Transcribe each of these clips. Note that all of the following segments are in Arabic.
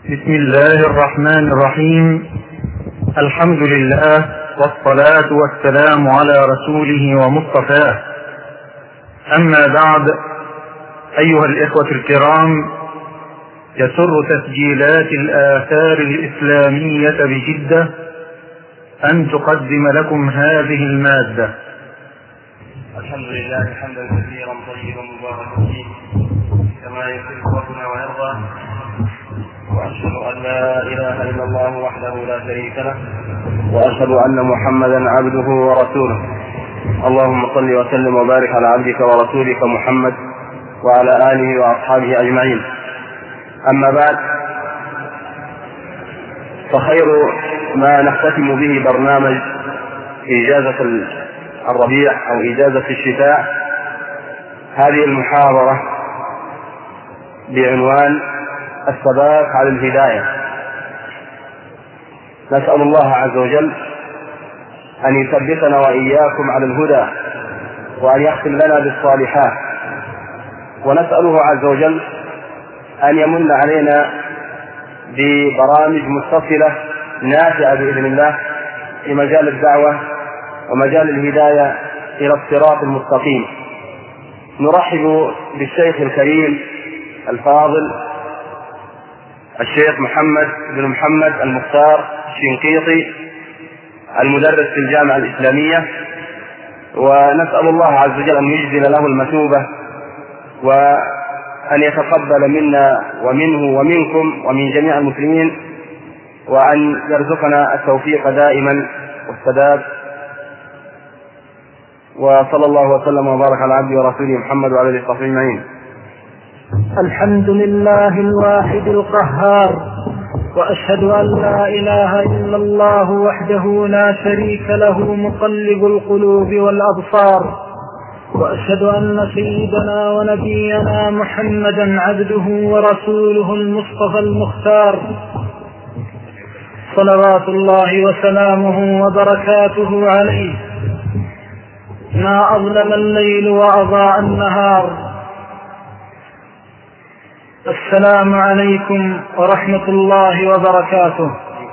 بسم الله الرحمن الرحيم. الحمد لله والصلاة والسلام على رسوله ومصطفاه. أما بعد، أيها الإخوة الكرام، يسر تسجيلات الآثار الإسلامية بجدة أن تقدم لكم هذه المادة. الحمد لله حمدا كثيرا طيبا مباركا فيه كما يحب ربنا ويرضى، وأشهد أن لا إله إلا الله وحده لا شريك له، وأشهد أن محمدا عبده ورسوله. اللهم صل وسلم وبارك على عبدك ورسولك محمد وعلى آله وأصحابه أجمعين. أما بعد، فخير ما نختتم به برنامج إجازة الربيع أو إجازة الشتاء هذه المحاضرة بعنوان الثبات على الهداية. نسأل الله عز وجل أن يثبتنا وإياكم على الهدى وأن يختم لنا بالصالحات، ونسأله عز وجل أن يمن علينا ببرامج متصلة نافعة بإذن الله في مجال الدعوة ومجال الهداية إلى الصراط المستقيم. نرحب بالشيخ الكريم الفاضل الشيخ محمد بن محمد المختار الشنقيطي، المدرس في الجامعة الإسلامية، ونسأل الله عز وجل أن يجزل له المثوبة وأن يتقبل منا ومنه ومنكم ومن جميع المسلمين، وأن يرزقنا التوفيق دائما والسداد. وصلى الله وسلم وبارك على عبده ورسوله محمد وعلى اله وصحبه اجمعين. الحمد لله الواحد القهار، وأشهد أن لا إله إلا الله وحده لا شريك له مقلب القلوب والأبصار، وأشهد أن سيدنا ونبينا محمدا عبده ورسوله المصطفى المختار، صلوات الله وسلامه وبركاته عليه. ما أظلم الليل وأضاء النهار. السلام عليكم ورحمة الله وبركاته.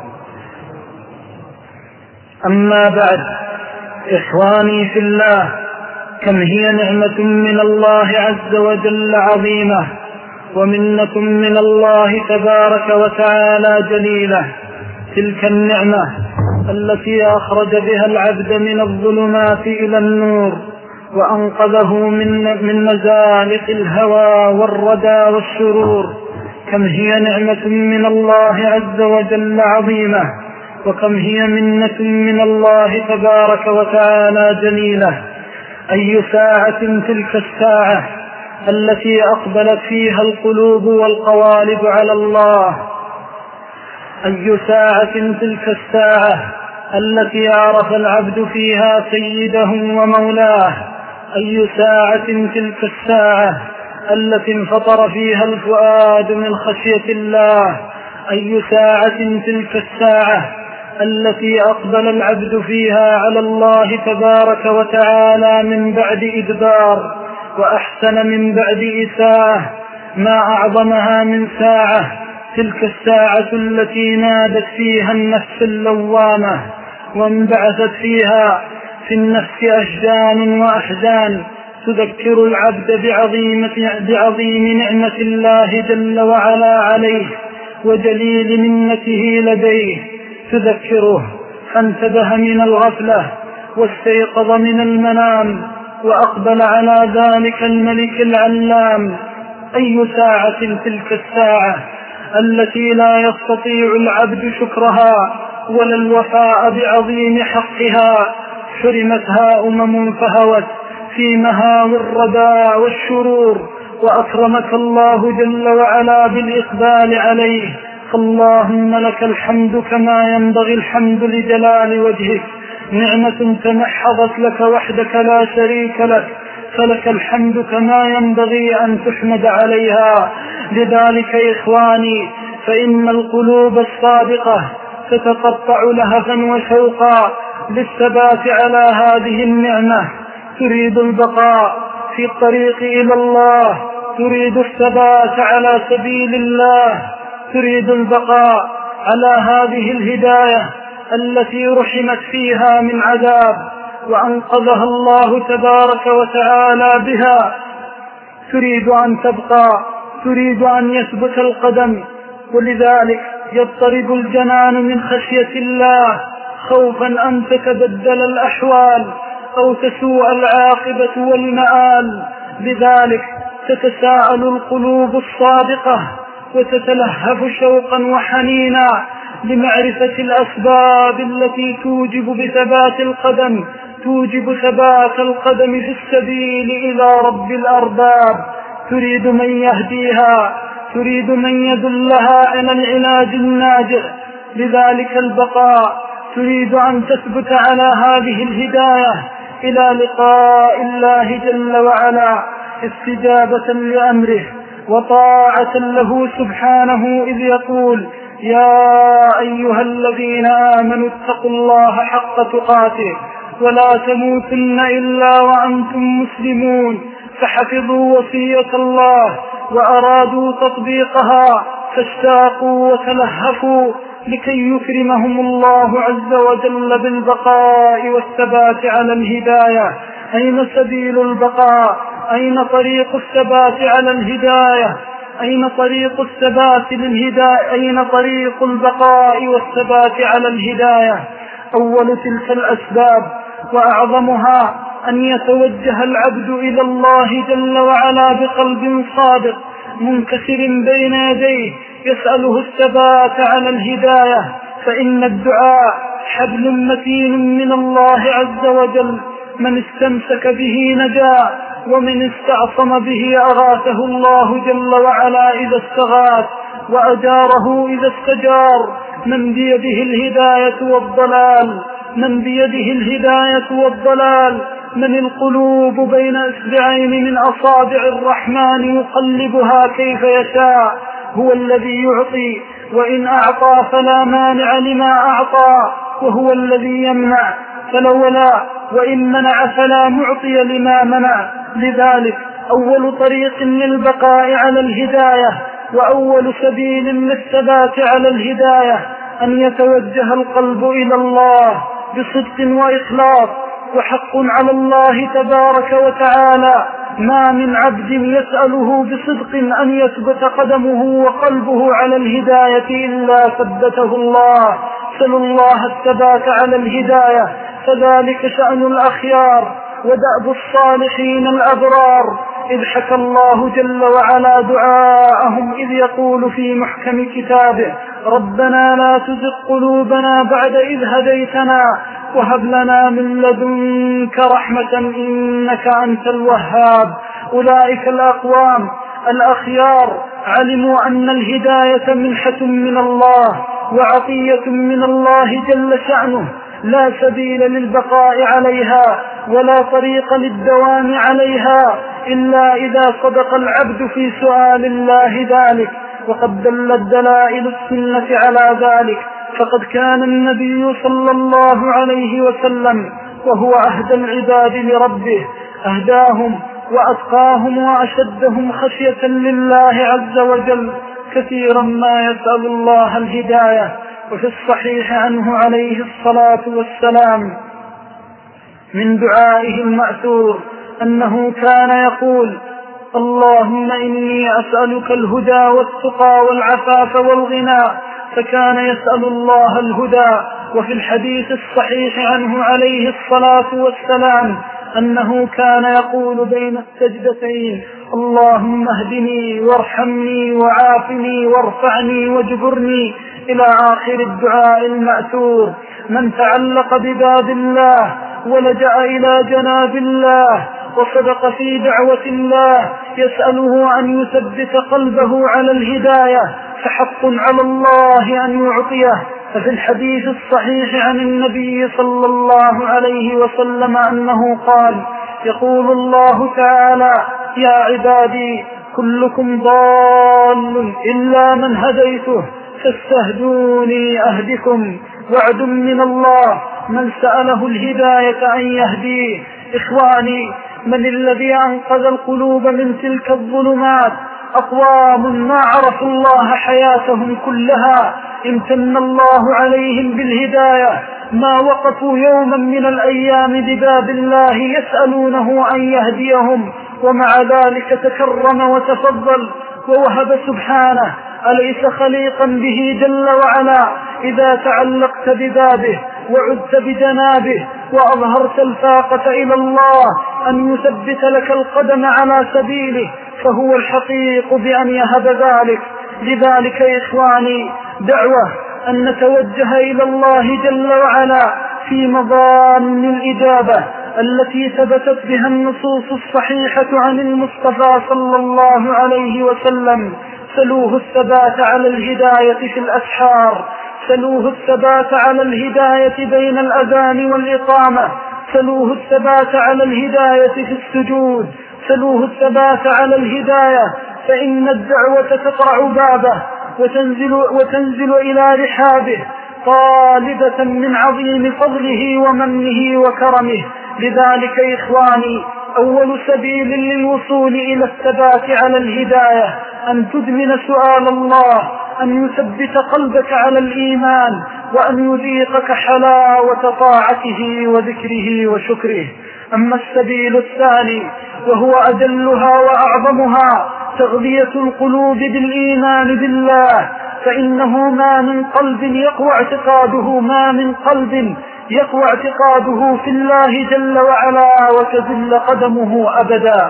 أما بعد، إخواني في الله، كم هي نعمة من الله عز وجل عظيمة، ومنة من الله تبارك وتعالى جليلة. تلك النعمة التي أخرج بها العبد من الظلمات إلى النور، وأنقذه من مزالق الهوى والردى والشرور. كم هي نعمة من الله عز وجل عظيمة، وكم هي منة من الله تبارك وتعالى جليلة. أي ساعة تلك الساعة التي أقبلت فيها القلوب والقوالب على الله. أي ساعة تلك الساعة التي عرف العبد فيها سيده ومولاه. أي ساعة تلك الساعة التي انفطر فيها الفؤاد من خشية الله. أي ساعة تلك الساعة التي أقبل العبد فيها على الله تبارك وتعالى من بعد إدبار، وأحسن من بعد إساءة. ما أعظمها من ساعة تلك الساعة التي نادت فيها النفس اللوامة، وانبعثت فيها في النفس أشجان وأحزان تذكر العبد بعظيم نعمة الله جل وعلا عليه وجليل منته لديه. تذكره فانتبه من الغفلة واستيقظ من المنام وأقبل على ذلك الملك العلام. أي ساعة تلك الساعة التي لا يستطيع العبد شكرها ولا الوفاء بعظيم حقها. حرمتها فهوت في مهاوي الردى والشرور، وأكرمك الله جل وعلا بالإقبال عليه. فاللهم لك الحمد كما ينبغي الحمد لجلال وجهك. نعمة تمحضت لك وحدك لا شريك لك، فلك الحمد كما ينبغي أن تحمد عليها. لذلك إخواني، فإن القلوب الصادقة تتقطع لهفا وشوقا للثبات على هذه النعمة. تريد البقاء في الطريق إلى الله، تريد الثبات على سبيل الله، تريد البقاء على هذه الهداية التي رحمت فيها من عذاب وأنقذها الله تبارك وتعالى بها، تريد أن تبقى، تريد أن يثبت القدم، ولذلك يضطرب الجنان من خشية الله خوفا أن تتبدل الأحوال أو تسوء العاقبة والمآل. لذلك تتساءل القلوب الصادقة وتتلهف شوقا وحنينا لمعرفة الأسباب التي توجب ثبات القدم في السبيل إلى رب الأرباب. تريد من يهديها، تريد من يدلها على العلاج الناجع، لذلك البقاء تريد أن تثبت على هذه الهداية إلى لقاء الله جل وعلا استجابة لأمره وطاعة له سبحانه، إذ يقول: يا أيها الذين آمنوا اتقوا الله حق تقاته ولا تموتن إلا وأنتم مسلمون. فحفظوا وصية الله وأرادوا تطبيقها فاشتاقوا وتلهفوا لكي يكرمهم الله عز وجل بالبقاء والثبات على الهداية. أين سبيل البقاء؟ أين طريق الثبات على الهداية؟ أين طريق الثبات للهداية؟ أين طريق البقاء والثبات على الهداية؟ أول تلك الأسباب وأعظمها أن يتوجه العبد إلى الله جل وعلا بقلب صادق منكسر بين يديه يسأله الثبات على الهداية، فإن الدعاء حبل متين من الله عز وجل، من استمسك به نجا ومن استعصم به أغاثه الله جل وعلا إذا استغاث وأجاره إذا استجار. من بيده الهداية والضلال، من القلوب بين إصبعين من أصابع الرحمن يقلبها كيف يشاء. هو الذي يعطي، وإن أعطى فلا مانع لما أعطى، وهو الذي يمنع فلولا، وإن منع فلا معطي لما منع. لذلك أول طريق للبقاء على الهداية وأول سبيل للثبات على الهداية أن يتوجه القلب إلى الله بصدق وإخلاص. وحق على الله تبارك وتعالى ما من عبد يسأله بصدق أن يثبت قدمه وقلبه على الهداية إلا ثبته الله. سلوا الله الثبات على الهداية، فذلك شأن الأخيار ودأب الصالحين الأبرار. إذ حكى الله جل وعلا دعاءهم إذ يقول في محكم كتابه: ربنا لا تزغ قلوبنا بعد إذ هديتنا وهب لنا من لدنك رحمة إنك أنت الوهاب. أولئك الأقوام الأخيار علموا أن الهداية منحة من الله وعطية من الله جل شأنه، لا سبيل للبقاء عليها ولا طريق للدوام عليها إلا إذا صدق العبد في سؤال الله ذلك. وقد دلت دلائل السنة على ذلك، فقد كان النبي صلى الله عليه وسلم وهو أهدى العباد لربه، أهداهم وأتقاهم وأشدهم خشية لله عز وجل، كثيرا ما يسأل الله الهداية. وفي الصحيح عنه عليه الصلاة والسلام من دعائه المأثور أنه كان يقول: اللهم إني أسألك الهدى والتقى والعفاف والغنى، فكان يسأل الله الهدى. وفي الحديث الصحيح عنه عليه الصلاة والسلام أنه كان يقول بين السجدتين: اللهم اهدني وارحمني وعافني وارفعني واجبرني، إلى آخر الدعاء المأثور. من تعلق بباب الله ولجأ إلى جناب الله وصدق في دعوة الله يسأله أن يثبت قلبه على الهداية، فحق على الله أن يعطيه. ففي الحديث الصحيح عن النبي صلى الله عليه وسلم أنه قال: يقول الله تعالى: يا عبادي كلكم ضال إلا من هديته فاستهدوني أهدكم. وعد من الله من سأله الهداية أن يهديه. إخواني، من الذي أنقذ القلوب من تلك الظلمات أقوام ما عرفوا الله حياتهم كلها امتن الله عليهم بالهداية، ما وقفوا يوما من الأيام بباب الله يسألونه أن يهديهم، ومع ذلك تكرم وتفضل ووهب سبحانه. أليس خليقا به جل وعلا إذا تعلقت ببابه وعدت بجنابه وأظهرت الفاقة إلى الله أن يثبت لك القدم على سبيله، فهو الحقيق بأن يهب ذلك. لذلك يا إخواني دعوة أن نتوجه إلى الله جل وعلا في مضان الإجابة التي ثبتت بها النصوص الصحيحة عن المصطفى صلى الله عليه وسلم. سلوه الثبات على الهداية في الأسحار، سلوه الثبات على الهداية بين الأذان والإقامة، سلوه الثبات على الهداية في السجود، سلوه الثبات على الهداية، فإن الدعوة تقرع بابه وتنزل إلى رحابه طالبة من عظيم فضله ومنه وكرمه. لذلك يا إخواني أول سبيل للوصول إلى الثبات على الهداية أن تدمن سؤال الله أن يثبت قلبك على الإيمان، وأن يذيقك حلاوة طاعته وذكره وشكره. أما السبيل الثاني وهو أجلها وأعظمها تغذية القلوب بالإيمان بالله، فإنه ما من قلب يقوى اعتقاده في الله جل وعلا وتذل قدمه أبدا.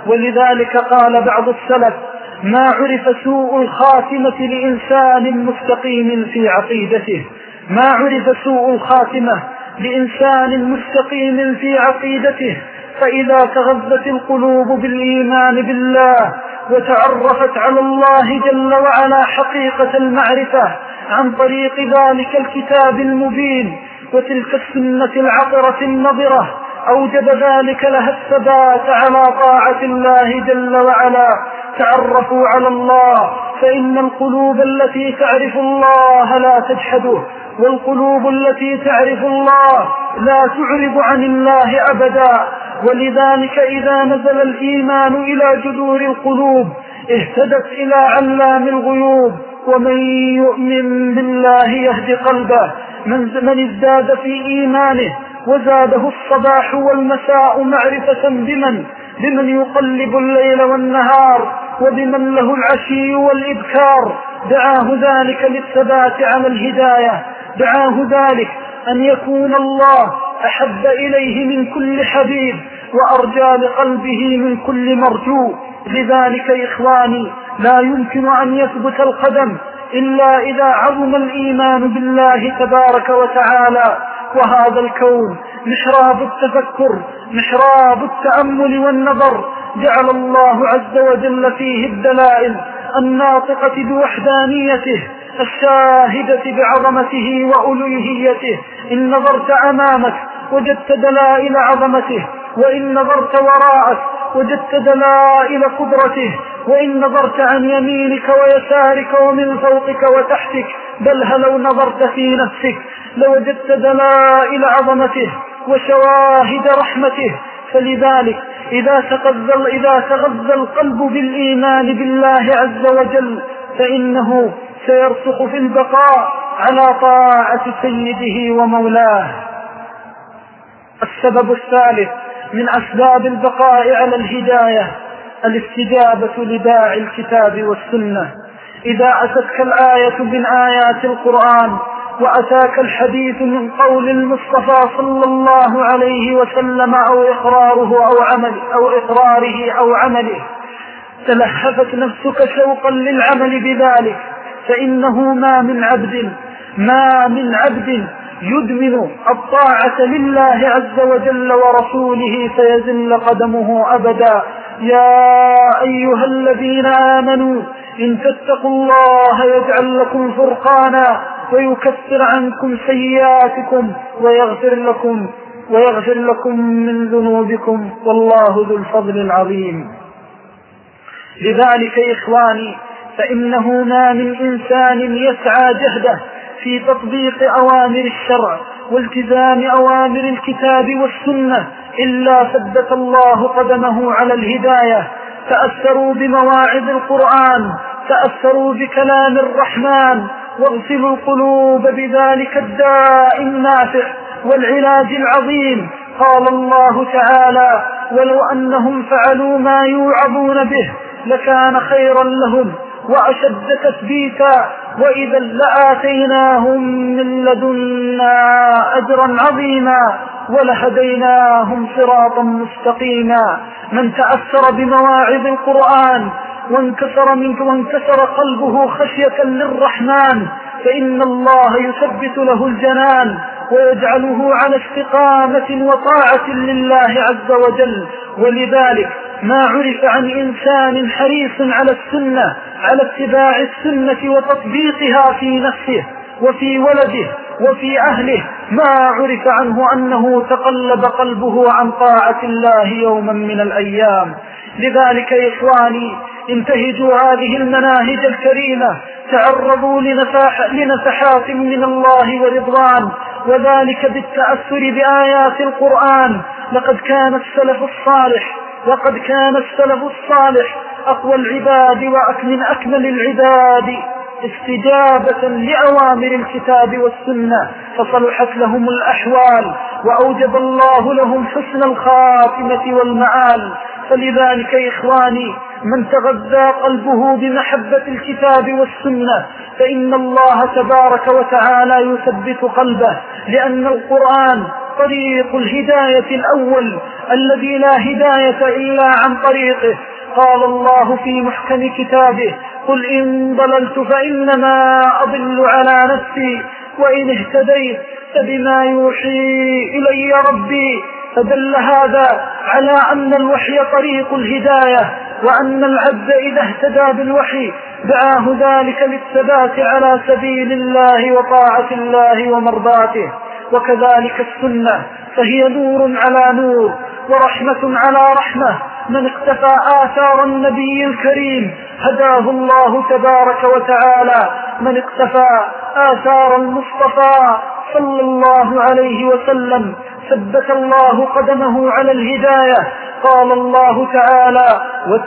ولذلك قال بعض السلف: ما عرف سوء الخاتمة لإنسان مستقيم في عقيدته، ما عرف سوء الخاتمة لإنسان مستقيم في عقيدته، فإذا تغذت القلوب بالإيمان بالله وتعرفت على الله جل وعلا حقيقة المعرفة عن طريق ذلك الكتاب المبين وتلك السنة العطرة النظرة، أوجب ذلك لها الثبات على طاعة الله جل وعلا. تعرفوا على الله، فإن القلوب التي تعرف الله لا تجحده، والقلوب التي تعرف الله لا تعرض عن الله أبدا. ولذلك إذا نزل الإيمان إلى جذور القلوب اهتدت إلى علام الغيوب، ومن يؤمن بالله يهد قلبه. من ازداد في إيمانه وزاده الصباح والمساء معرفة بمن يقلب الليل والنهار وبمن له العشي والإبكار، دعاه ذلك للثبات على الهداية، دعاه ذلك أن يكون الله أحب إليه من كل حبيب وأرجى لقلبه من كل مرجو. لذلك يا إخواني لا يمكن أن يثبت القدم إلا إذا عظم الإيمان بالله تبارك وتعالى. وهذا الكون محراب التفكر، محراب التأمل والنظر، جعل الله عز وجل فيه الدلائل الناطقة بوحدانيته الشاهدة بعظمته وألوهيته. إن نظرت أمامك وجدت دلائل عظمته، وإن نظرت وراءك وجدت دلائل قدرته، وإن نظرت عن يمينك ويسارك ومن فوقك وتحتك، بل لو نظرت في نفسك لوجدت دلائل عظمته وشواهد رحمته. فلذلك إذا تغذى القلب بالإيمان بالله عز وجل فإنه سيرسخ في البقاء على طاعة سيده ومولاه. السبب الثالث من أسباب البقاء على الهداية الاستجابة لداعي الكتاب والسنة. إذا أتتك الآية من آيات القرآن وأتاك الحديث من قول المصطفى صلى الله عليه وسلم أو إقراره أو عمله تلهفت نفسك شوقا للعمل بذلك، فإنه ما من عبد يدمن الطاعة لله عز وجل ورسوله فيزل قدمه أبدا. يا أيها الذين آمنوا إن تتقوا الله يجعل لكم فرقانا ويكفر عنكم سيئاتكم ويغفر لكم من ذنوبكم والله ذو الفضل العظيم. لذلك يا إخواني فإنه ما من إنسان يسعى جهده في تطبيق أوامر الشرع والتزام أوامر الكتاب والسنة إلا ثبت الله قدمه على الهداية. تأثروا بمواعظ القرآن، تأثروا بكلام الرحمن، واغسلوا القلوب بذلك الداء النافع والعلاج العظيم. قال الله تعالى: ولو أنهم فعلوا ما يوعظون به لكان خيرا لهم وأشد تثبيتا وإذا لآتيناهم من لدنا أجرا عظيما ولهديناهم صراطا مستقيما. من تأثر بمواعظ القرآن وانكسر قلبه خشية للرحمن فإن الله يثبت له الجنان ويجعله على استقامة وطاعة لله عز وجل. ولذلك ما عرف عن إنسان حريص على السنة، على اتباع السنة وتطبيقها في نفسه وفي ولده وفي أهله، ما عرف عنه أنه تقلب قلبه عن طاعة الله يوما من الأيام. لذلك يا إخواني انتهجوا هذه المناهج الكريمة، تعرضوا لنفحات من الله ورضوان، وذلك بالتأثر بآيات القرآن. لقد كان السلف الصالح أقوى العباد ومن أكمل العباد استجابة لأوامر الكتاب والسنة، فصلحت لهم الأحوال وأوجب الله لهم حسن الخاتمة والمآل. فلذلك يا إخواني من تغذى قلبه بمحبة الكتاب والسنة فإن الله تبارك وتعالى يثبت قلبه، لأن القرآن طريق الهداية الأول الذي لا هداية إلا عن طريقه. قال الله في محكم كتابه: قل إن ضللت فإنما أضل على نفسي وإن اهتديت فبما يوحي إلي ربي. فدل هذا على أن الوحي طريق الهداية، وأن العبد إذا اهتدى بالوحي دعاه ذلك للثبات على سبيل الله وطاعة الله ومرضاته. وكذلك السنة فهي نور على نور ورحمة على رحمة. من اقتفى آثار النبي الكريم هداه الله تبارك وتعالى، من اقتفى آثار المصطفى صلى الله عليه وسلم ثبت الله قدمه على الهداية. قال الله تعالى: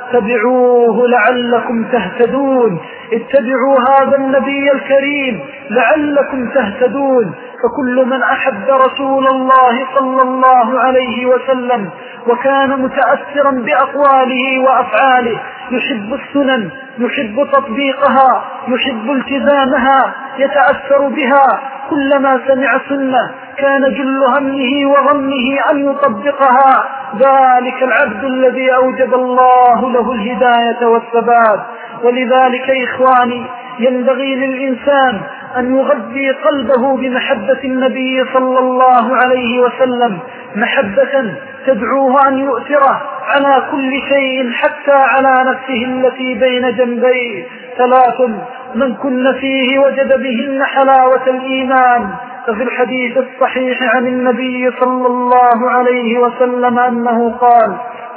واتبعوه لعلكم تهتدون. اتبعوا هذا النبي الكريم لعلكم تهتدون. فكل من أحب رسول الله صلى الله عليه وسلم وكان متأثرا بأقواله وأفعاله يحب السنن، يحب تطبيقها، يحب التزامها، يتأثر بها. كلما سمع سنة كان جل همه وغمه أن يطبقها، ذلك العبد الذي أوجب الله له الهداية والثبات. ولذلك يا إخواني ينبغي للإنسان أن يغذي قلبه بمحبة النبي صلى الله عليه وسلم، محبة تدعوه أن يؤثره على كل شيء حتى على نفسه التي بين جنبيه. 3 من كن فيه وجد بهن حلاوة الإيمان. ففي الحديث الصحيح عن النبي صلى الله عليه وسلم أنه قال: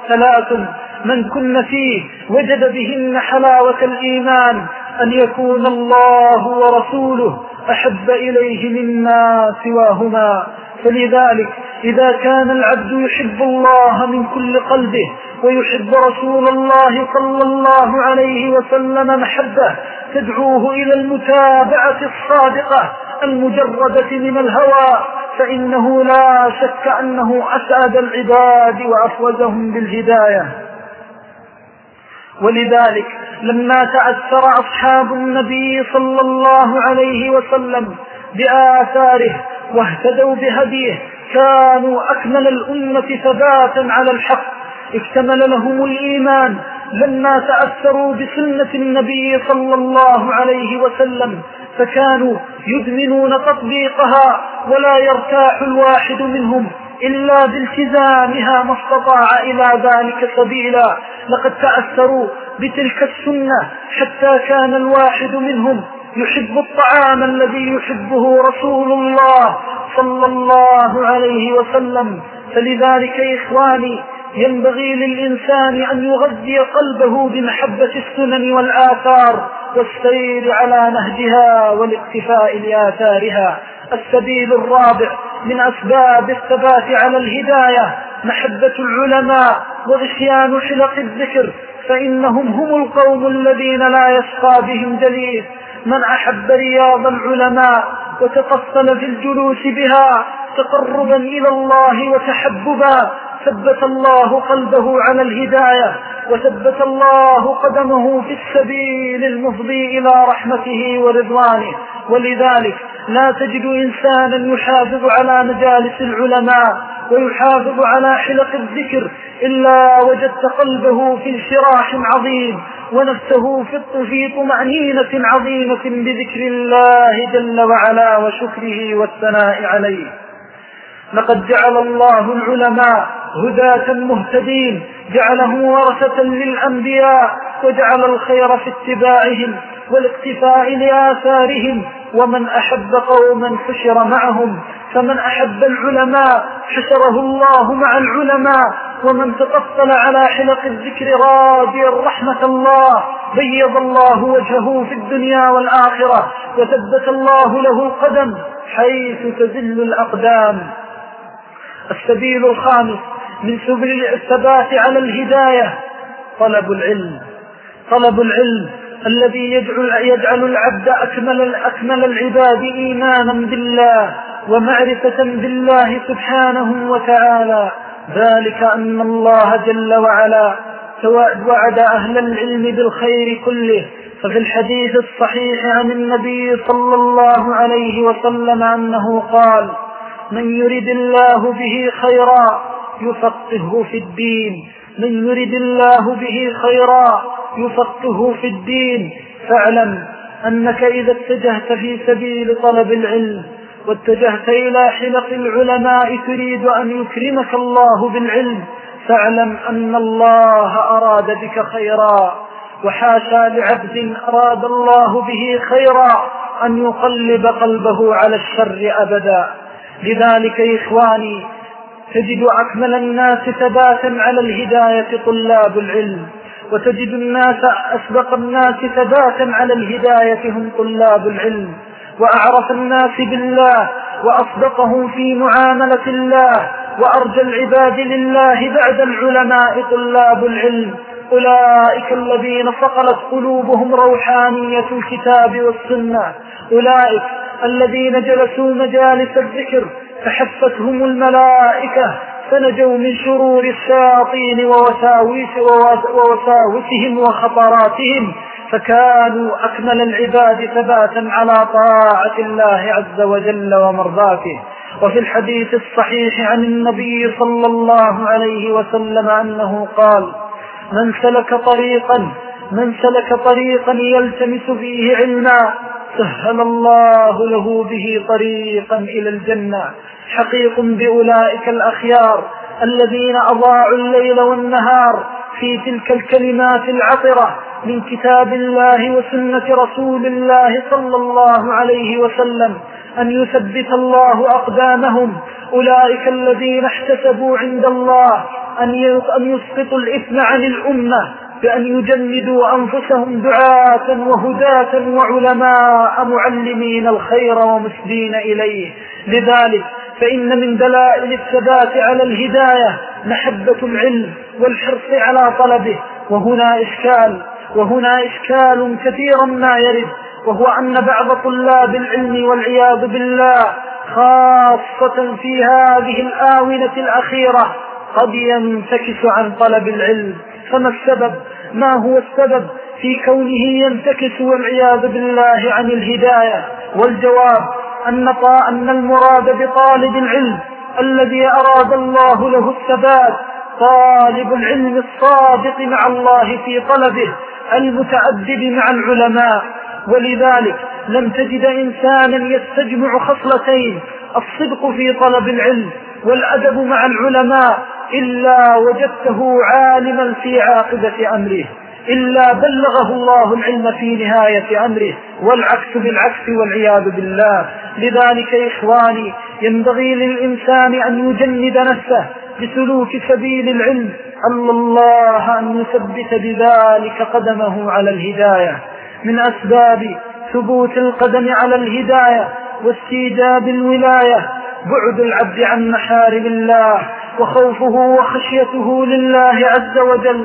3 من كن فيه وجد بهن حلاوة الإيمان: أن يكون الله ورسوله أحب إليه مما سواهما. فلذلك إذا كان العبد يحب الله من كل قلبه ويحب رسول الله صلى الله عليه وسلم محبة تدعوه إلى المتابعة الصادقة المجردة من الهوى، فإنه لا شك أنه أسعد العباد وأفوزهم بالهداية. ولذلك لما تأثر أصحاب النبي صلى الله عليه وسلم بآثاره واهتدوا بهديه كانوا أكمل الأمة ثباتا على الحق، اكتمل لهم الإيمان لما تأثروا بسنة النبي صلى الله عليه وسلم، فكانوا يدمنون تطبيقها ولا يرتاح الواحد منهم إلا بالتزامها ما استطاع إلى ذلك سبيلا. لقد تأثروا بتلك السنة حتى كان الواحد منهم يحب الطعام الذي يحبه رسول الله صلى الله عليه وسلم. فلذلك يا إخواني ينبغي للإنسان أن يغذي قلبه بمحبة السنن والآثار والسير على نهجها والاقتفاء لآثارها. السبيل الرابع من أسباب الثبات على الهداية محبة العلماء وغشيان حلق الذكر، فإنهم هم القوم الذين لا يشقى بهم جليس. من أحب رياض العلماء وتقصل في الجلوس بها تقربا إلى الله وتحببا ثبت الله قلبه على الهداية، وثبت الله قدمه في السبيل المفضي إلى رحمته ورضوانه. ولذلك لا تجد إنسانا يحافظ على مجالس العلماء ويحافظ على حلق الذكر إلا وجدت قلبه في انشراح عظيم ونفسه في طمأنينة عظيمة بذكر الله جل وعلا وشكره والثناء عليه. لقد جعل الله العلماء هداة مهتدين، جعلهم ورثة للأنبياء، وجعل الخير في اتباعهم والاقتفاء لآثارهم. ومن أحب قوما حشر معهم، فمن أحب العلماء حشره الله مع العلماء. ومن تقفل على حلق الذكر راجيا رحمة الله بيض الله وجهه في الدنيا والآخرة، وثبت الله له قدم حيث تزل الأقدام. السبيل الخامس من سبل الثبات على الهداية طلب العلم. طلب العلم الذي يجعل العبد أكمل العباد إيمانا بالله ومعرفة بالله سبحانه وتعالى. ذلك أن الله جل وعلا وعد أهل العلم بالخير كله. ففي الحديث الصحيح عن النبي صلى الله عليه وسلم أنه قال: من يرد الله به خيرا يفقهه في الدين. من يرد الله به خيرا يفقهه في الدين. فاعلم أنك إذا اتجهت في سبيل طلب العلم واتجهت إلى حلق العلماء تريد أن يكرمك الله بالعلم، فاعلم أن الله أراد بك خيرا، وحاشا لعبد أراد الله به خيرا أن يقلب قلبه على الشر أبدا. لذلك يا إخواني تجد أكمل الناس ثباتا على الهداية طلاب العلم، وتجد الناس أسبق الناس ثباتا على الهداية هم طلاب العلم، وأعرف الناس بالله وأصدقهم في معاملة الله وأرجى العباد لله بعد العلماء طلاب العلم. أولئك الذين صقلت قلوبهم روحانية الكتاب والسنة، أولئك الذين جلسوا مجالس الذكر فحفتهم الملائكة فنجوا من شرور الشياطين ووساوسهم وخطراتهم، فكانوا أكمل العباد ثباتا على طاعة الله عز وجل ومرضاته. وفي الحديث الصحيح عن النبي صلى الله عليه وسلم أنه قال: من سلك طريقا يلتمس فيه علما سهل الله له به طريقا إلى الجنة. حقيق بأولئك الأخيار الذين أضاعوا الليل والنهار في تلك الكلمات العطرة من كتاب الله وسنة رسول الله صلى الله عليه وسلم أن يثبت الله أقدامهم. أولئك الذين احتسبوا عند الله أن يسقطوا الإثم عن الأمة بأن يجندوا أنفسهم دعاة وهداة وعلماء معلمين الخير ومسدين إليه. لذلك فإن من دلائل الثبات على الهداية محبة العلم والحرص على طلبه. وهنا إشكال كثيرا ما يرد، وهو أن بعض طلاب العلم والعياذ بالله خاصة في هذه الآونة الأخيرة قد ينتكس عن طلب العلم. فما السبب؟ ما هو السبب في كونه ينتكس والعياذ بالله عن الهداية؟ والجواب أن المراد بطالب العلم الذي أراد الله له الثبات طالب العلم الصادق مع الله في طلبه المتأدب مع العلماء. ولذلك لم تجد إنسانا يستجمع خصلتين: الصدق في طلب العلم والأدب مع العلماء، إلا وجدته عالما في عاقبة أمره، إلا بلغه الله العلم في نهاية أمره، والعكس بالعكس والعياذ بالله. لذلك يا إخواني ينبغي للإنسان أن يجند نفسه بسلوك سبيل العلم، الله أن يثبت بذلك قدمه على الهداية. من أسباب ثبوت القدم على الهداية واستيجاب الولاية بعد العبد عن محارم الله وخوفه وخشيته لله عز وجل.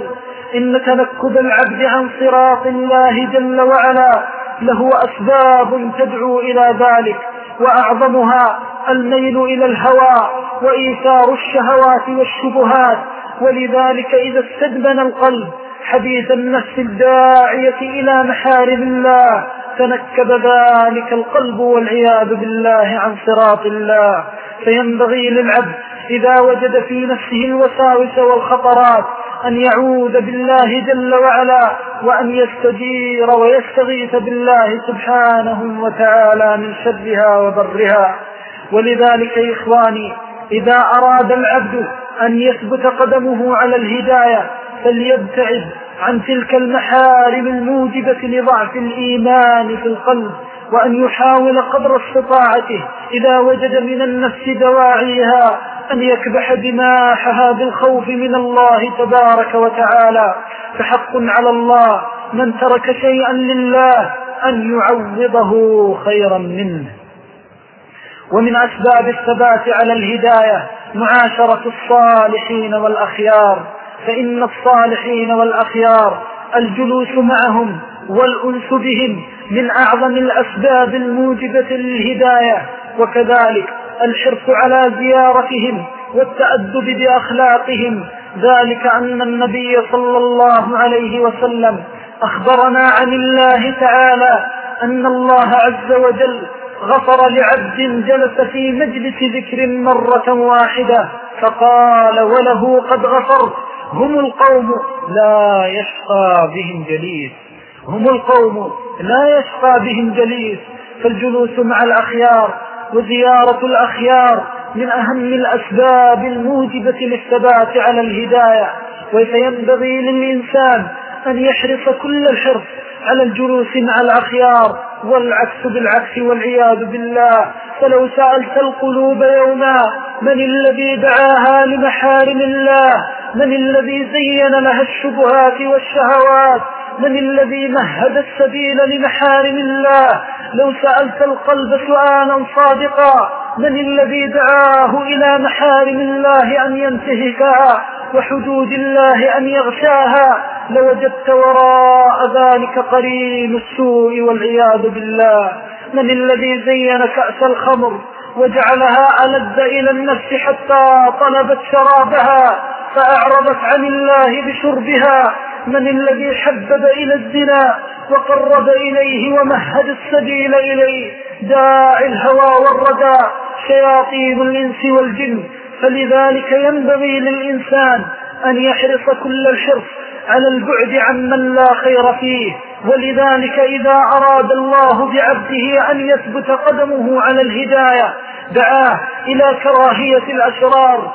إن تنكب العبد عن صراط الله جل وعلا له أسباب تدعو إلى ذلك، وأعظمها الميل إلى الهوى وإيثار الشهوات والشبهات. ولذلك إذا استدمن القلب حديث النفس الداعية إلى محارم الله تنكب ذلك القلب والعياذ بالله عن صراط الله. فينبغي للعبد إذا وجد في نفسه الوساوس والخطرات أن يعوذ بالله جل وعلا، وأن يستجير ويستغيث بالله سبحانه وتعالى من شرها وضرها. ولذلك يا إخواني إذا أراد العبد أن يثبت قدمه على الهداية فليبتعد عن تلك المحارم الموجبة لضعف الإيمان في القلب، وأن يحاول قدر استطاعته إذا وجد من النفس دواعيها أن يكبح جماحها بالخوف من الله تبارك وتعالى. فحق على الله من ترك شيئا لله أن يعوضه خيرا منه. ومن أسباب الثبات على الهداية معاشرة الصالحين والأخيار، فإن الصالحين والأخيار الجلوس معهم والأنس بهم من أعظم الأسباب الموجبة للهداية، وكذلك الحرص على زيارتهم والتأدب بأخلاقهم. ذلك أن النبي صلى الله عليه وسلم أخبرنا عن الله تعالى أن الله عز وجل غفر لعبد جلس في مجلس ذكر مرة واحدة فقال وله قد غفرت. هم القوم لا يشقى بهم جليس، هم القوم لا يشقى بهم جليس. فالجلوس مع الأخيار وزيارة الأخيار من أهم الأسباب الموجبة للثبات على الهداية. وينبغي للإنسان أن يحرص كل الحرص على الجلوس مع الأخيار، والعكس بالعكس والعياذ بالله. فلو سألت القلوب يوما من الذي دعاها لمحارم الله، من الذي زين لها الشبهات والشهوات، من الذي مهد السبيل لمحارم الله، لو سألت القلب سؤالا صادقا من الذي دعاه إلى محارم الله أن ينتهكها وحدود الله أن يغشاها، لوجدت وراء ذلك قرين السوء والعياذ بالله. من الذي زين كأس الخمر وجعلها ألذ إلى النفس حتى طلبت شرابها فأعرضت عن الله بشربها؟ من الذي حبب إلى الزنا وقرب إليه ومهد السبيل إليه؟ داعي الهوى والردى شياطين الإنس والجن. فلذلك ينبغي للإنسان أن يحرص كل الحرص على البعد عمن لا خير فيه. ولذلك إذا أراد الله بعبده أن يثبت قدمه على الهداية دعاه إلى كراهية الأشرار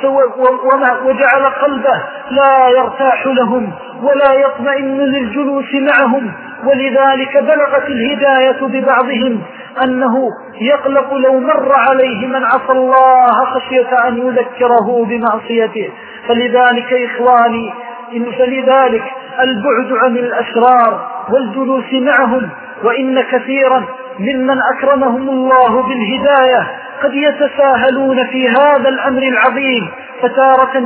وجعل قلبه لا يرتاح لهم ولا يطمئن للجلوس معهم. ولذلك بلغت الهداية ببعضهم أنه يقلق لو مر عليه من عصى الله خشية أن يذكره بمعصيته. فلذلك إخواني فلذلك البعد عن الأشرار والجلوس معهم. وإن كثيرا ممن أكرمهم الله بالهداية قد يتساهلون في هذا الأمر العظيم، فتارة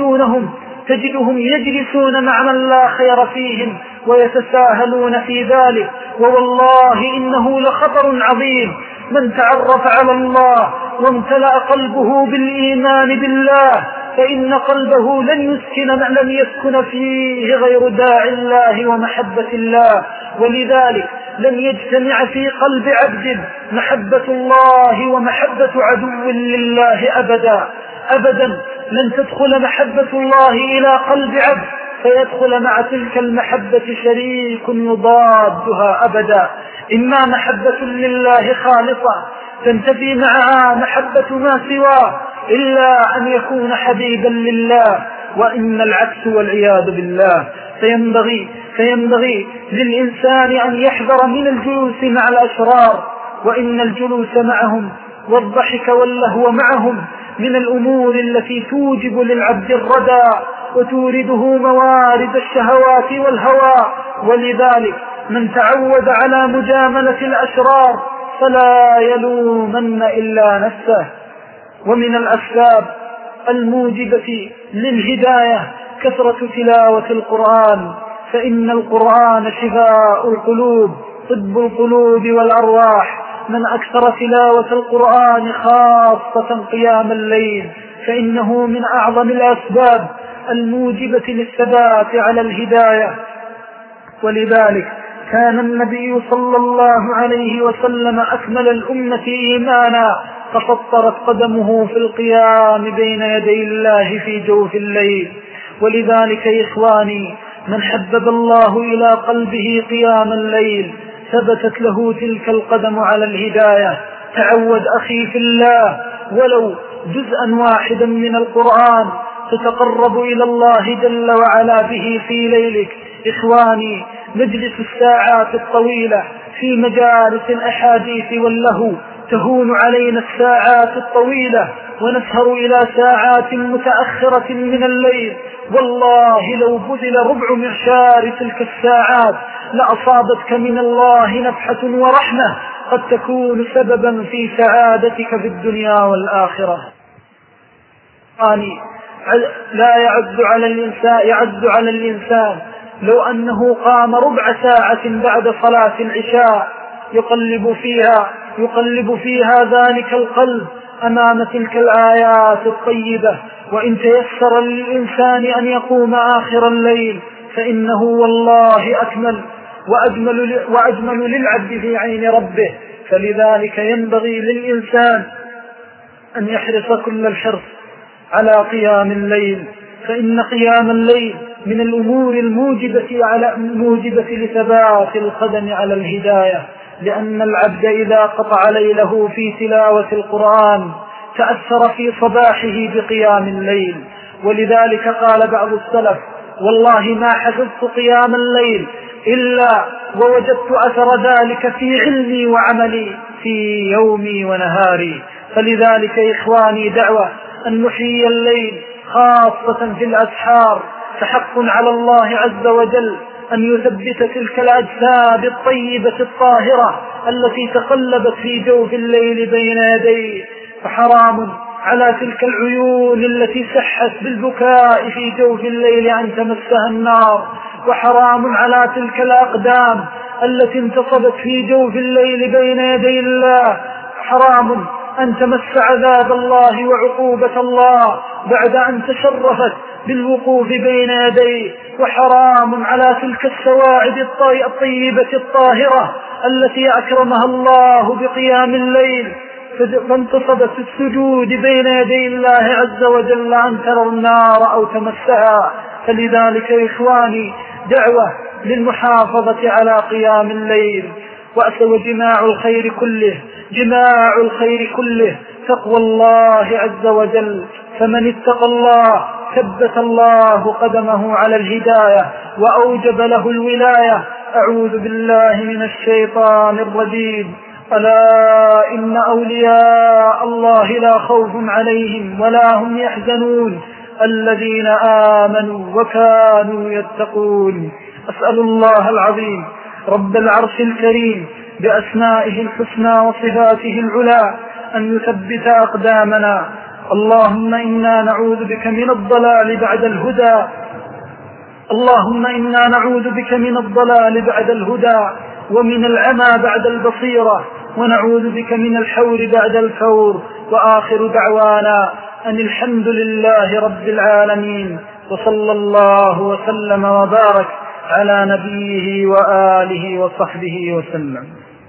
تجدهم يجلسون مع من لا خير فيهم ويتساهلون في ذلك، ووالله إنه لخطر عظيم. من تعرف على الله وامتلأ قلبه بالإيمان بالله فإن قلبه لن يسكن فيه غير داعي الله ومحبة الله. ولذلك لن يجتمع في قلب عبد محبة الله ومحبة عدو لله أبدا. لن تدخل محبة الله إلى قلب عبد فيدخل مع تلك المحبة شريك يضادها أبدا. إما محبة لله خالصة تنتفي معها محبة ما سواه إلا أن يكون حبيبا لله، وإن العكس والعياذ بالله. فينبغي للإنسان أن يحذر من الجلوس مع الأشرار، وإن الجلوس معهم والضحك واللهو معهم من الأمور التي توجب للعبد الردى وتورده موارد الشهوات والهوى. ولذلك من تعود على مجاملة الأشرار فلا يلومن إلا نفسه. ومن الأسباب الموجبة للهداية كثرة تلاوة القرآن، فإن القرآن شفاء القلوب طب القلوب والأرواح. من أكثر تلاوة القرآن خاصة قيام الليل فإنه من أعظم الأسباب الموجبة للثبات على الهداية. ولذلك كان النبي صلى الله عليه وسلم أكمل الأمة إيمانا، ففطرت قدمه في القيام بين يدي الله في جوف الليل. ولذلك يا إخواني، من حبب الله إلى قلبه قيام الليل ثبتت له تلك القدم على الهداية. تعود أخي في الله ولو جزءا واحدا من القرآن تتقرب إلى الله جل وعلا به في ليلك. إخواني، نجلس الساعات الطويلة في مجالس الأحاديث واللهو، تهون علينا الساعات الطويلة ونسهر إلى ساعات متأخرة من الليل. والله لو بذل ربع معشار تلك الساعات لأصابتك من الله نفحة ورحمة قد تكون سببا في سعادتك في الدنيا والآخرة. لا يعد على الإنسان لو أنه قام ربع ساعة بعد صلاة العشاء يقلب فيها ذلك القلب أمام تلك الآيات الطيبة. وإن تيسر للإنسان أن يقوم آخر الليل فإنه والله أكمل وأجمل للعبد في عين ربه. فلذلك ينبغي للإنسان أن يحرص كل الحرص على قيام الليل، فإن قيام الليل من الأمور الموجبة لثبات القدم على الهداية. لأن العبد إذا قطع ليله في تلاوة القرآن تأثر في صباحه بقيام الليل. ولذلك قال بعض السلف: والله ما حفظت قيام الليل إلا ووجدت أثر ذلك في علمي وعملي في يومي ونهاري. فلذلك يا إخواني دعوة أن نحيي الليل خاصة في الأسحار، فحق على الله عز وجل أن يثبت تلك الأجساد الطيبة الطاهرة التي تقلبت في جوف الليل بين يديه. فحرام على تلك العيون التي سحت بالبكاء في جوف الليل أن تمسها النار، وحرام على تلك الأقدام التي انتصبت في جوف الليل بين يدي الله، حرام أن تمس عذاب الله وعقوبة الله بعد أن تشرفت بالوقوف بين يديه. وحرام على تلك السواعد الطيبة الطاهرة التي أكرمها الله بقيام الليل فانتصبت السجود بين يدي الله عز وجل أن ترى النار أو تمسها. فلذلك يا إخواني دعوة للمحافظة على قيام الليل. وجماع الخير كله تقوى الله عز وجل، فمن اتقى الله ثبت الله قدمه على الهداية وأوجب له الولاية. أعوذ بالله من الشيطان الرجيم. ألا إن أولياء الله لا خوف عليهم ولا هم يحزنون الذين آمنوا وكانوا يتقون. أسأل الله العظيم رب العرش الكريم بأسمائه الحسنى وصفاته العلى أن يثبت أقدامنا. اللهم إنا نعوذ بك من الضلال بعد الهدى، اللهم إنا نعوذ بك من الضلال بعد الهدى ومن العمى بعد البصيرة، ونعوذ بك من الحور بعد الكور. وآخر دعوانا أن الحمد لله رب العالمين، وصلى الله وسلم وبارك على نبيه وآله وصحبه وسلم.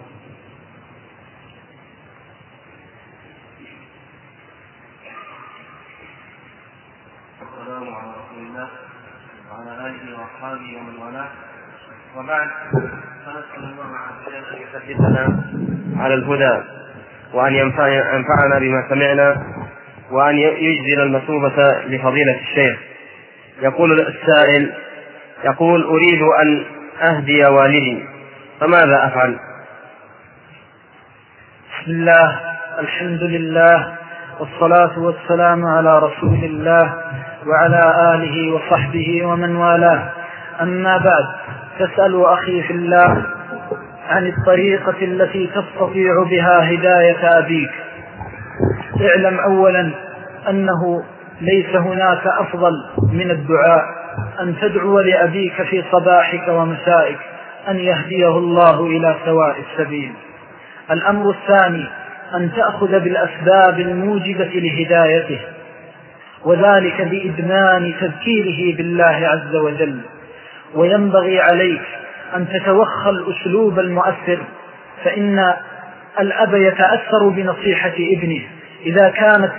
السلام على رسول الله وعلى آله وأصحابه ومن والاه، وبعد، فنسأل الله عز وجل أن يثبتنا على الهدى وأن ينفعنا بما سمعنا وأن يجزل المثوبة لفضيلة الشيخ. يقول السائل: أريد أن أهدي والدي، فماذا أفعل؟ بسم الله، الحمد لله، والصلاة والسلام على رسول الله وعلى آله وصحبه ومن والاه. أما بعد، تسأل أخي في الله عن الطريقة التي تستطيع بها هداية أبيك. اعلم أولا أنه ليس هناك أفضل من الدعاء، أن تدعو لأبيك في صباحك ومسائك أن يهديه الله إلى سواء السبيل. الأمر الثاني أن تأخذ بالأسباب الموجبة لهدايته، وذلك بإدمان تذكيره بالله عز وجل. وينبغي عليك أن تتوخى الأسلوب المؤثر، فإن الأب يتأثر بنصيحة ابنه إذا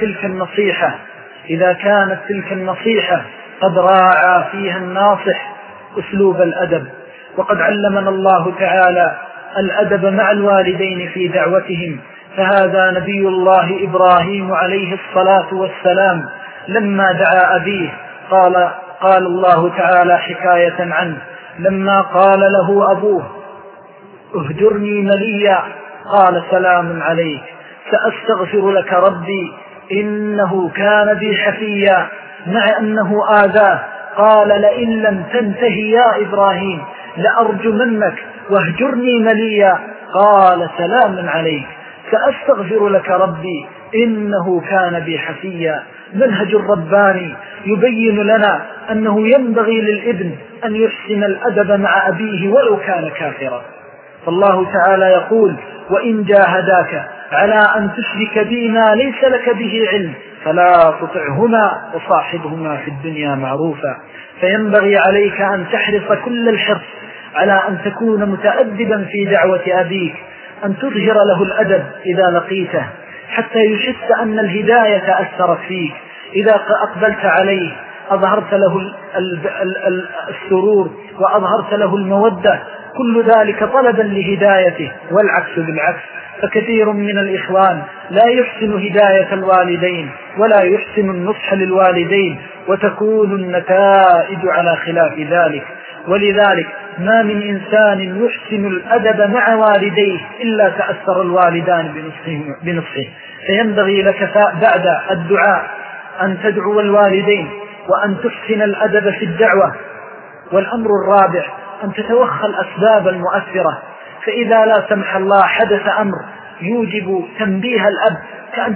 كانت تلك النصيحة قد راعى فيها الناصح أسلوب الأدب. وقد علمنا الله تعالى الأدب مع الوالدين في دعوتهم، فهذا نبي الله إبراهيم عليه الصلاة والسلام لما دعا أبيه قال الله تعالى حكاية عنه لما قال له أبوه اهجرني مليا قال سلام عليك سأستغفر لك ربي إنه كان بي حفيا، مع أنه آذاه قال لئن لم تنتهي يا إبراهيم لأرجمنك واهجرني مليا قال سلام عليك سأستغفر لك ربي إنه كان بي حفيا. منهج الرباني يبين لنا أنه ينبغي للابن أن يحسن الأدب مع أبيه ولو كان كافرا. فالله تعالى يقول وإن جاهداك على أن تشرك بي ما ليس لك به علم فلا تطعهما وصاحبهما في الدنيا معروفا. فينبغي عليك أن تحرص كل الحرص على أن تكون متأدبا في دعوة أبيك، أن تظهر له الأدب إذا لقيته حتى يحس أن الهداية أثرت فيك. إذا أقبلت عليه أظهرت له السرور وأظهرت له المودة، كل ذلك طلبا لهدايته. والعكس بالعكس، فكثير من الإخوان لا يحسن هداية الوالدين ولا يحسن النصح للوالدين، وتكون النتائج على خلاف ذلك. ولذلك ما من إنسان يحسن الأدب مع والديه إلا تأثر الوالدان بنصحه. فينبغي لك بعد الدعاء أن تدعو الوالدين وأن تحسن الأدب في الدعوة. والأمر الرابع أن تتوخى الأسباب المؤثرة، فإذا لا سمح الله حدث أمر يوجب تنبيه الأب، كأن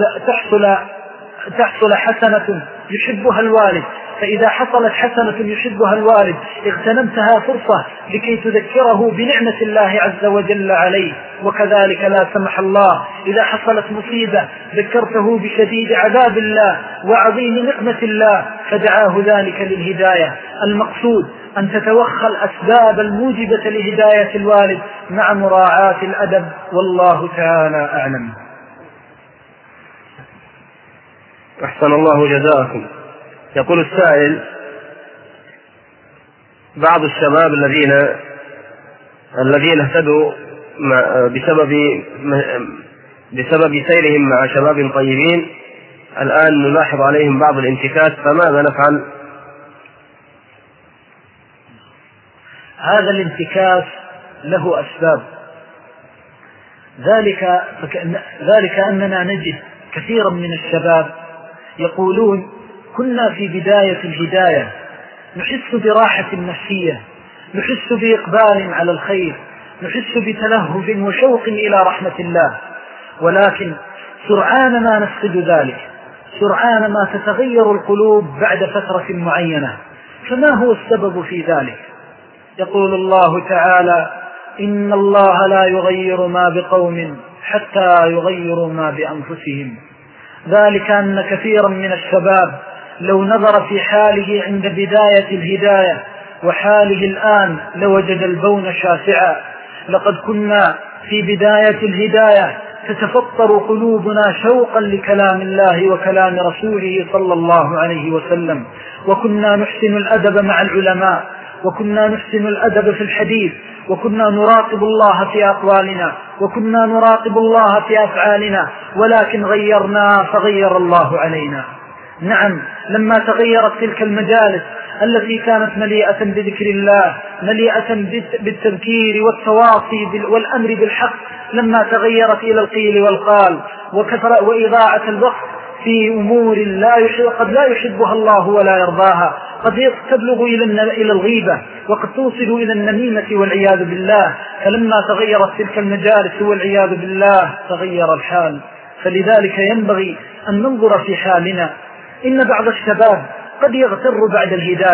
تحصل حسنة يحبها الوالد، فإذا حصلت حسنة يحبها الوالد اغتنمتها فرصة لكي تذكره بنعمة الله عز وجل عليه. وكذلك لا سمح الله إذا حصلت مصيبة ذكرته بشديد عذاب الله وعظيم نعمة الله فدعاه ذلك للهداية. المقصود أن تتوخى الأسباب الموجبة لهداية الوالد مع مراعاة الأدب، والله تعالى أعلم. أحسن الله جزاءكم. يقول السائل: بعض الشباب الذين اهتدوا بسبب سيرهم مع شباب طيبين الآن نلاحظ عليهم بعض الانتكاس، فماذا نفعل؟ هذا الانتكاس له أسباب، ذلك أننا نجد كثيرا من الشباب يقولون كنا في بداية الهداية نحس براحة نفسية، نحس بإقبال على الخير، نحس بتلهف وشوق إلى رحمة الله، ولكن سرعان ما نفقد ذلك، سرعان ما تتغير القلوب بعد فترة معينة. فما هو السبب في ذلك؟ يقول الله تعالى: إن الله لا يغير ما بقوم حتى يغيروا ما بأنفسهم. ذلك أن كثيرا من الشباب لو نظر في حاله عند بداية الهداية وحاله الآن لوجد البون شاسعا. لقد كنا في بداية الهداية تتفطر قلوبنا شوقا لكلام الله وكلام رسوله صلى الله عليه وسلم، وكنا نحسن الأدب مع العلماء، وكنا نحسن الأدب في الحديث، وكنا نراقب الله في أقوالنا، وكنا نراقب الله في أفعالنا، ولكن غيرنا فغير الله علينا. نعم، لما تغيرت تلك المجالس التي كانت مليئة بذكر الله، مليئة بالتذكير والتواصي والأمر بالحق، لما تغيرت إلى القيل والقال وإضاعة الوقت في أمور قد لا يحبها الله ولا يرضاها، قد تبلغ إلى الغيبة، وقد توصل إلى النميمة والعياذ بالله. فلما تغيرت تلك المجالس والعياذ بالله تغير الحال. فلذلك ينبغي أن ننظر في حالنا. إن بعض الشباب قد يغتر بعد الهداية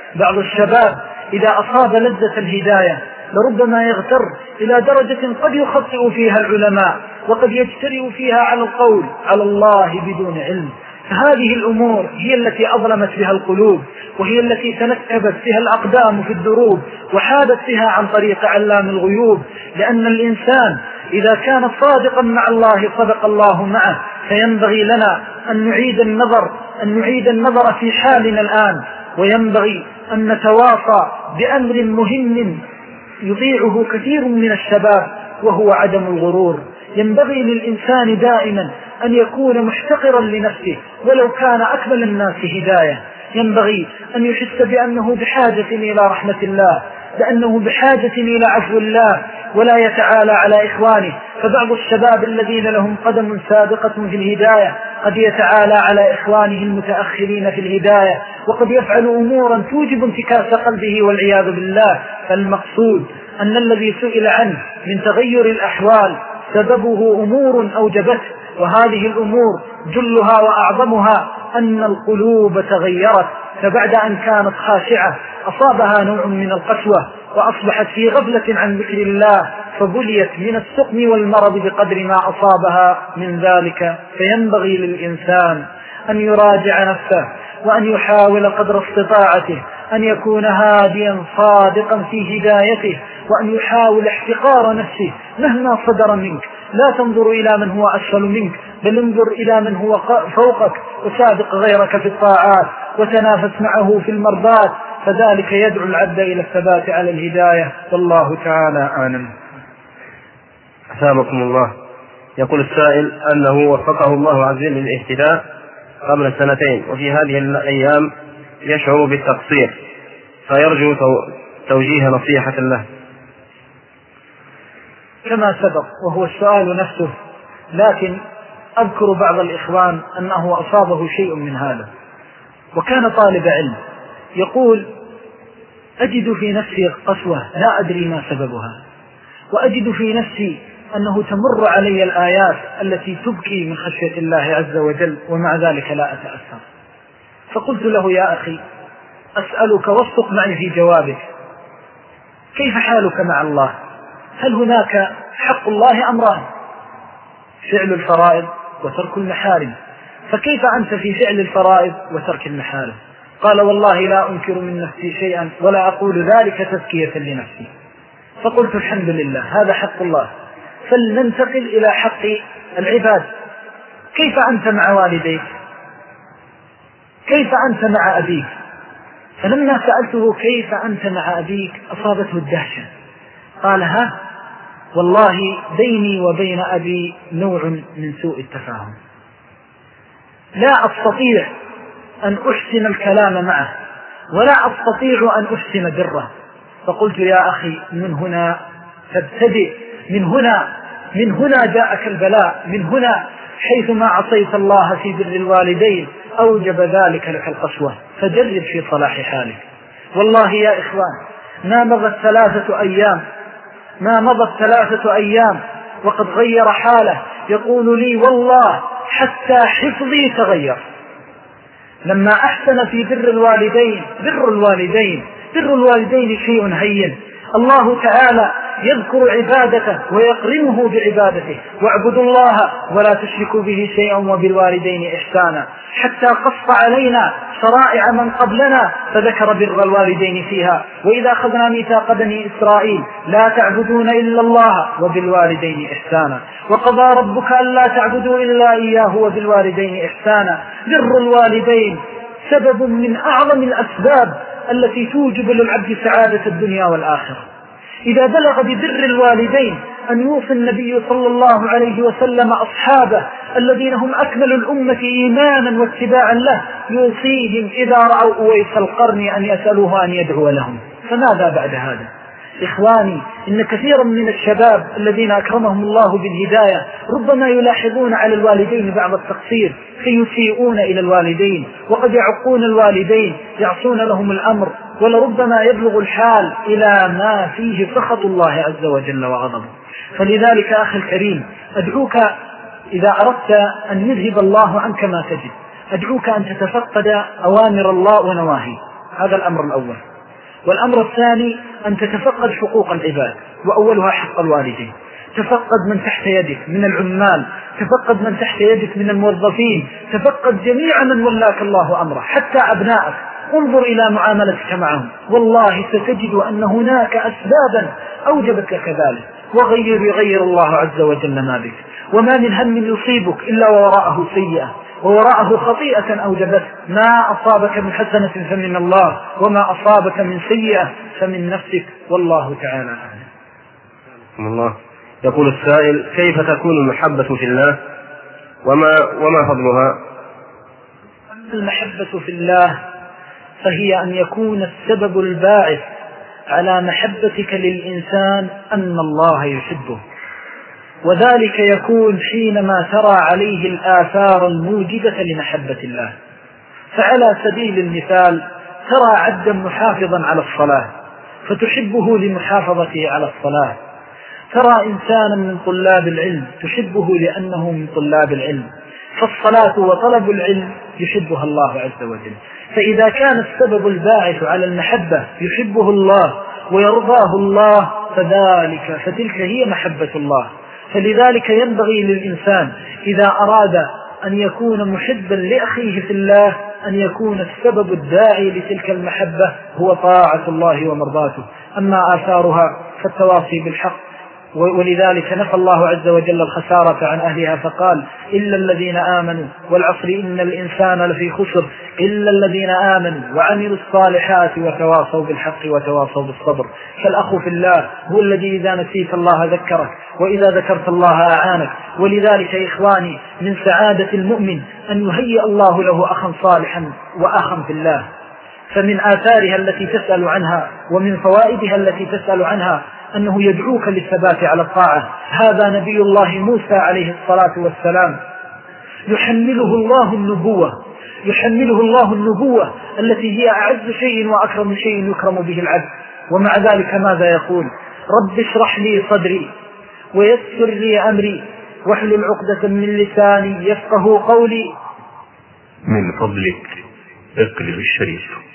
بعض الشباب إذا أصاب لذة الهداية لربما يغتر إلى درجة قد يخطئ فيها العلماء وقد يجترئ فيها على القول على الله بدون علم. فهذه الأمور هي التي أظلمت بها القلوب، وهي التي تنكبت بها الأقدام في الدروب وحادت بها عن طريق علام الغيوب. لأن الإنسان إذا كان صادقا مع الله صدق الله معه. فينبغي لنا أن نعيد النظر في حالنا الآن، وينبغي أن نتواصى بأمر مهم يضيعه كثير من الشباب، وهو عدم الغرور. ينبغي للإنسان دائما أن يكون محتقرا لنفسه ولو كان أكمل الناس هداية. ينبغي أن يحس بأنه بحاجة إلى رحمة الله، بأنه بحاجة إلى عفو الله، ولا يتعالى على إخوانه. فبعض الشباب الذين لهم قدم سابقة في الهداية قد يتعالى على إخوانه المتأخرين في الهداية، وقد يفعل أمورا توجب انتكاس قلبه والعياذ بالله. فالمقصود أن الذي سئل عنه من تغير الأحوال سببه أمور أوجبته، وهذه الأمور جلها وأعظمها أن القلوب تغيرت، فبعد أن كانت خاشعة أصابها نوع من القسوة وأصبحت في غفلة عن ذكر الله، فبليت من السقم والمرض بقدر ما أصابها من ذلك. فينبغي للإنسان أن يراجع نفسه وأن يحاول قدر استطاعته أن يكون هاديا صادقا في هدايته، وأن يحاول احتقار نفسه مهما صدر منك. لا تنظر إلى من هو أسفل منك، بل انظر إلى من هو فوقك، وسابق غيرك في الطاعات وتنافس معه في المرضات، فذلك يدعو العبد إلى الثبات على الهداية. والله تعالى أعلم. أثابكم الله. يقول السائل أنه وفقه الله عز وجل للاهتداء قبل 2 سنين، وفي هذه الأيام يشعر بالتقصير، فيرجو توجيه نصيحة له. كما سبق وهو السؤال نفسه، لكن أذكر بعض الإخوان أنه أصابه شيء من هذا، وكان طالب علم يقول: أجد في نفسي قسوة لا أدري ما سببها، وأجد في نفسي أنه تمر علي الآيات التي تبكي من خشية الله عز وجل، ومع ذلك لا أتأثر. فقلت له: يا أخي، أسألك واصدق معي في جوابك، كيف حالك مع الله؟ هل هناك حق الله أمران: فعل الفرائض وترك المحارم، فكيف أنت في فعل الفرائض وترك المحارم؟ قال: والله لا أنكر من نفسي شيئا ولا أقول ذلك تزكية لنفسي. فقلت: الحمد لله، هذا حق الله، فلننتقل إلى حق العباد. كيف أنت مع والديك؟ كيف أنت مع أبيك؟ فلما سألته كيف أنت مع أبيك أصابته الدهشة. قال: ها والله بيني وبين أبي نوع من سوء التفاهم، لا أستطيع أن أحسن الكلام معه ولا أستطيع أن أحسن بره. فقلت: يا أخي، من هنا تبتدئ، من هنا جاءك البلاء، من هنا حيثما عصيت الله في بر الوالدين أوجب ذلك لك القسوة، فجرب في صلاح حالك. والله يا إخوان، ما مضت 3 أيام وقد غير حاله. يقول لي: والله حتى حفظي تغير. لما أحسن في بر الوالدين شيء هين. الله تعالى يذكر عبادته ويقرنه بعبادته: واعبدوا الله ولا تشركوا به شيئا وبالوالدين إحسانا، حتى قص علينا شرائع من قبلنا فذكر بر الوالدين فيها: وإذا أخذنا ميثاق بني إسرائيل لا تعبدون إلا الله وبالوالدين إحسانا، وقضى ربك ألا تعبدوا إلا إياه وبالوالدين إحسانا. بر الوالدين سبب من أعظم الأسباب التي توجب للعبد سعادة الدنيا والآخرة. إذا بلغ ببر الوالدين أن يوصي النبي صلى الله عليه وسلم أصحابه الذين هم أكمل الأمة إيمانا واتباعا له، يوصيهم إذا رأوا أويس القرن أن يسألوه أن يدعو لهم، فماذا بعد هذا؟ إخواني، إن كثيرا من الشباب الذين أكرمهم الله بالهداية ربما يلاحظون على الوالدين بعض التقصير فيسيئون إلى الوالدين، وقد يعقون الوالدين، يعصون لهم الأمر، ولربما يبلغ الحال إلى ما فيه سخط الله عز وجل وغضبه. فلذلك أخي الكريم، أدعوك إذا أردت أن يذهب الله عنك ما تجد، أدعوك أن تتفقد أوامر الله ونواهيه. هذا الأمر الأول. والأمر الثاني أن تتفقد حقوق العباد، وأولها حق الوالدين. تفقد من تحت يدك من العمال، تفقد من تحت يدك من الموظفين، تفقد جميع من ولاك الله أمره، حتى أبنائك. انظر إلى معاملتك معهم، والله ستجد أن هناك أسبابا أوجبت لك ذلك، يغير الله عز وجل ما بك. وما من هم يصيبك إلا ووراءه سيئة، ووراءه خطيئة أوجبت. ما أصابك من حسنة فمن الله، وما أصابك من سيئة فمن نفسك، والله تعالى أعلم. الله. يقول السائل: كيف تكون المحبة في الله وما فضلها؟ المحبة في الله فهي أن يكون السبب الباعث على محبتك للإنسان أن الله يحبه، وذلك يكون حينما ترى عليه الآثار الموجبة لمحبة الله. فعلى سبيل المثال ترى عبدا محافظا على الصلاة فتحبه لمحافظته على الصلاة، ترى إنسانا من طلاب العلم تحبه لأنه من طلاب العلم، فالصلاة وطلب العلم يحبها الله عز وجل. فإذا كان السبب الباعث على المحبة يحبه الله ويرضاه الله فتلك هي محبة الله. فلذلك ينبغي للإنسان إذا أراد أن يكون محبا لأخيه في الله أن يكون السبب الداعي لتلك المحبة هو طاعة الله ومرضاته. أما آثارها فالتواصي بالحق، ولذلك نفى الله عز وجل الخسارة عن أهلها فقال: إلا الذين آمنوا والعصر إن الإنسان لفي خسر إلا الذين آمنوا وعملوا الصالحات وتواصوا بالحق وتواصوا بالصبر. فالأخ في الله هو الذي إذا نسيت الله ذكرك، وإذا ذكرت الله أعانك. ولذلك يا إخواني من سعادة المؤمن أن يهيئ الله له أخا صالحا وأخا في الله. فمن آثارها التي تسأل عنها ومن فوائدها التي تسأل عنها أنه يدعوك للثبات على الطاعة. هذا نبي الله موسى عليه الصلاة والسلام يحمله الله النبوة التي هي أعز شيء وأكرم شيء يكرم به العبد، ومع ذلك ماذا يقول؟ رب اشرح لي صدري ويسر لي أمري واحلل عقدة من لساني يفقه قولي. من فضلك اقلب الشريف.